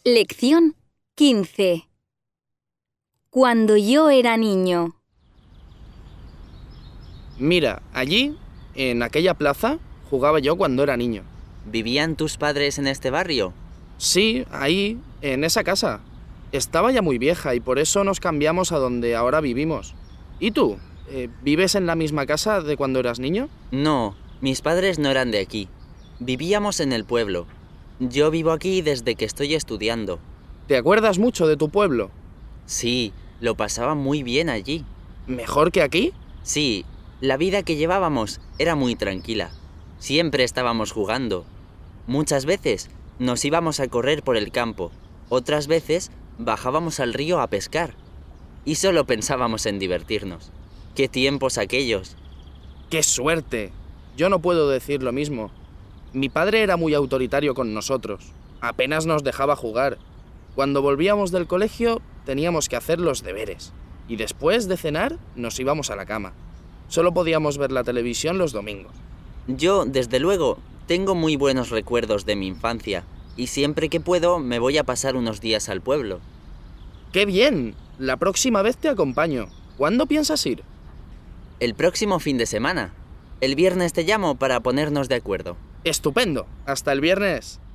Lección 15. Cuando yo era niño. Mira, allí, en aquella plaza, jugaba yo cuando era niño. ¿Vivían tus padres en este barrio? Sí, ahí, en esa casa. Estaba ya muy vieja y por eso nos cambiamos a donde ahora vivimos. ¿Y tú? ¿Vives en la misma casa de cuando eras niño? No, mis padres no eran de aquí. Vivíamos en el pueblo. Yo vivo aquí desde que estoy estudiando. ¿Te acuerdas mucho de tu pueblo? Sí, lo pasaba muy bien allí. ¿Mejor que aquí? Sí, la vida que llevábamos era muy tranquila. Siempre estábamos jugando. Muchas veces nos íbamos a correr por el campo. Otras veces bajábamos al río a pescar. Y solo pensábamos en divertirnos. ¡Qué tiempos aquellos! ¡Qué suerte! Yo no puedo decir lo mismo. Mi padre era muy autoritario con nosotros. Apenas nos dejaba jugar. Cuando volvíamos del colegio teníamos que hacer los deberes. Y después de cenar nos íbamos a la cama. Solo podíamos ver la televisión los domingos. Yo, desde luego, tengo muy buenos recuerdos de mi infancia. Y siempre que puedo me voy a pasar unos días al pueblo. ¡Qué bien! La próxima vez te acompaño. ¿Cuándo piensas ir? El próximo fin de semana. El viernes te llamo para ponernos de acuerdo. ¡Estupendo! ¡Hasta el viernes!